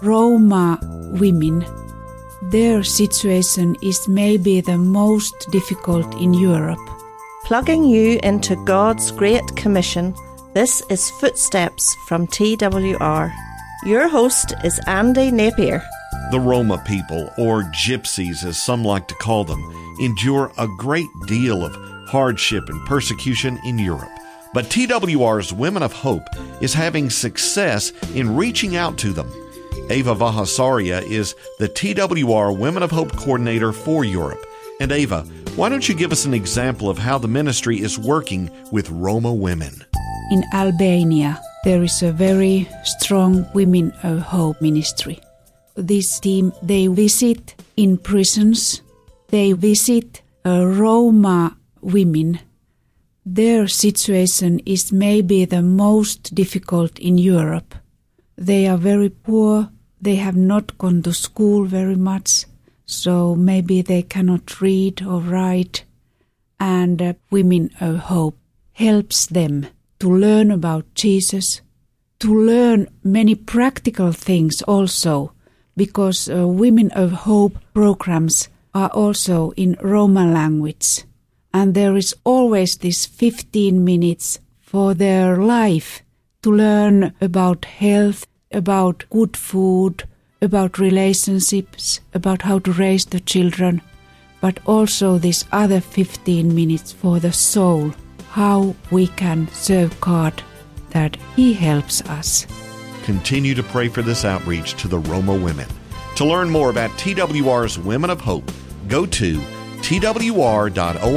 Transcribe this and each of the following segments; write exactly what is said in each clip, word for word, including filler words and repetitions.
Roma women. Their situation is maybe the most difficult in Europe. Plugging you into God's Great Commission, this is Footsteps from T W R. Your host is Andy Napier. The Roma people, or gypsies as some like to call them, endure a great deal of hardship and persecution in Europe. But T W R's Women of Hope is having success in reaching out to them. Ava Vahasaria is the T W R Women of Hope coordinator for Europe. And Ava, why don't you give us an example of how the ministry is working with Roma women? In Albania, there is a very strong Women of Hope ministry. This team, they visit in prisons, they visit uh, Roma women. Their situation is maybe the most difficult in Europe. They are very poor, they have not gone to school very much, so maybe they cannot read or write. And uh, Women of Hope helps them to learn about Jesus, to learn many practical things also, because uh, Women of Hope programs are also in Roma language. And there is always this fifteen minutes for their life to learn about health, about good food, about relationships, about how to raise the children, but also this other fifteen minutes for the soul, how we can serve God, that He helps us. Continue to pray for this outreach to the Roma women. To learn more about T W R's Women of Hope, go to twr.org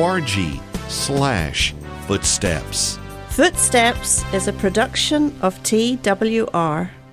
slash footsteps. Footsteps is a production of T W R.